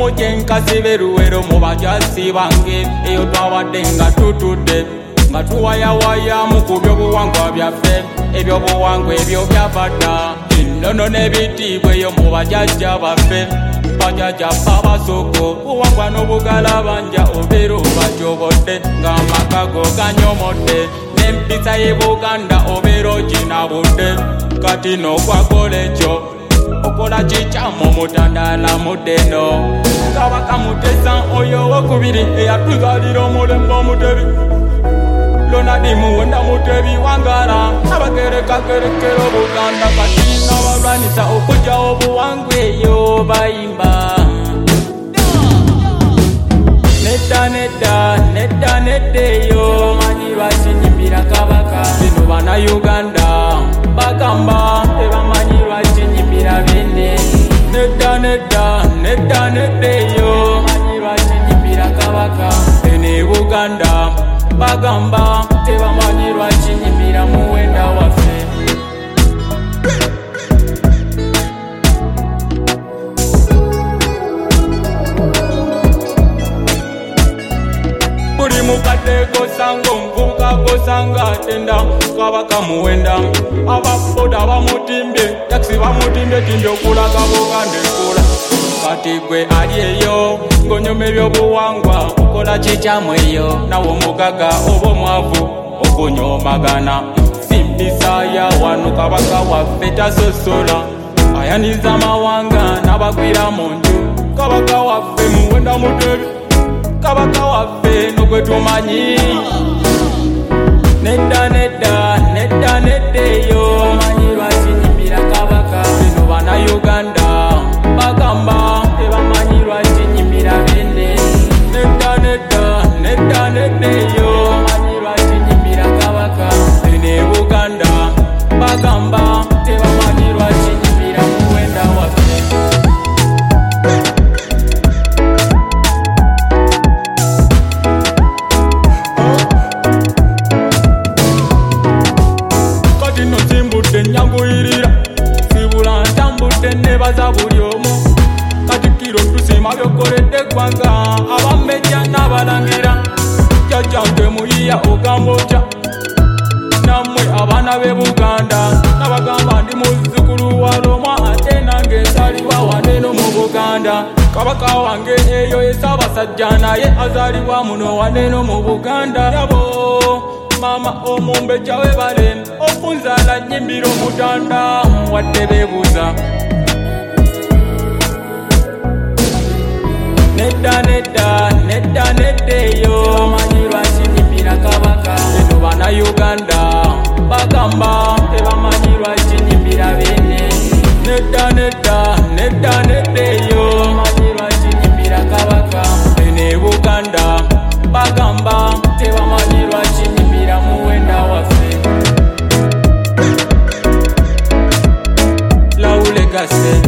gyenkasi beruwero mu bajasi bange eyo twabadde nga tutudde nga tuwayawaya mu ku byobuwangwa byaffe ebyobuwangwa ebyo byabadda ennono n'ebitiibwa eyo mu bajajja baffe bajajja babasoko buwangwa n'obugala banja obeera obajobodde ng'amakago ganyomodde n'empisa y'e Buganda obeera oginabudde kati n'okwakola ekyo okola kikyamu omutandala muddeno Kabaka Mutesa oyo owokubiri eyatuzaalira omulembe Omutebi Lonadi Muwenda Mutebi Wangala abagerekagerekera Obuganda kati n'abalwanisa okujja obuwangwa eyo bayimba nedda eyo manyi lwaki nyimbira Kabaka bino Bannayuganda bagamba tebamanyi lwaki nyimbira bene nedda eyo manyi lwaki nyimbira Kabaka bene Buganda bagamba tebamanyi lwaki nyimbira Muwenda waffe buli mukadde gosanga omuvubuka gosanga atenda Kabaka Muwenda ababoda bamutimbye takisi bamutimbye okulaga Buganda ekola kati gwe ali eyo ng'onyoma ebyobuwangwa okola kikyamu eyo nawe omugaga oba omwavu okunyomagana simpisa ya wano Kabaka waffe tasosola ayaniza amawanga n'abagwira mu nju Kabaka waffe Muwenda Mutebi Kabaka waffe nogwe tumanyi nedda eyo manyi lwaki nyimbira Kabaka bino Bannayuganda bagamba tebamanyi lwaki nyimbira bene nedda eyo manyi lwaki nyimbira Kabaka bene Buganda bagamba tebamanyi lwaki nyimbira Muwenda waffe kati no simbudde nyanguyirira sibula ntambudde nebaza buli omu Katikkiro tusima byokoledde eggwanga abamejja n'abalangira jjajjange muyiya ogamba otya nammwe abaana b'e Buganda n'abagamba ndi muzzukulu wa Roma ate nange nsaalibwa waneeno mu Buganda Kabaka wange eyo ye Ssaabasajja naye azaalibwa muno waneeno mu Buganda yabo mama omumbejja webale okunzaala nnyimbira Omutanda wadde beebuuza nedda eyo manyi lwaki nyimbira Kabaka bino Bannayuganda bagamba tebamanyi lwaki nyimbira bene nedda eyo manyi lwaki nyimbira Kabaka bene Buganda bagamba tebamanyi lwaki nyimbira Muwenda waffe Laule Gase